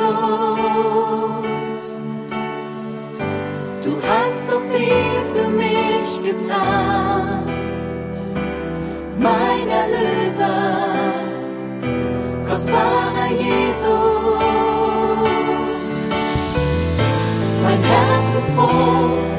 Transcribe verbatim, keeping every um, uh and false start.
Du hast so viel für mich getan, mein Erlöser, kostbarer Jesus. Mein Herz ist froh,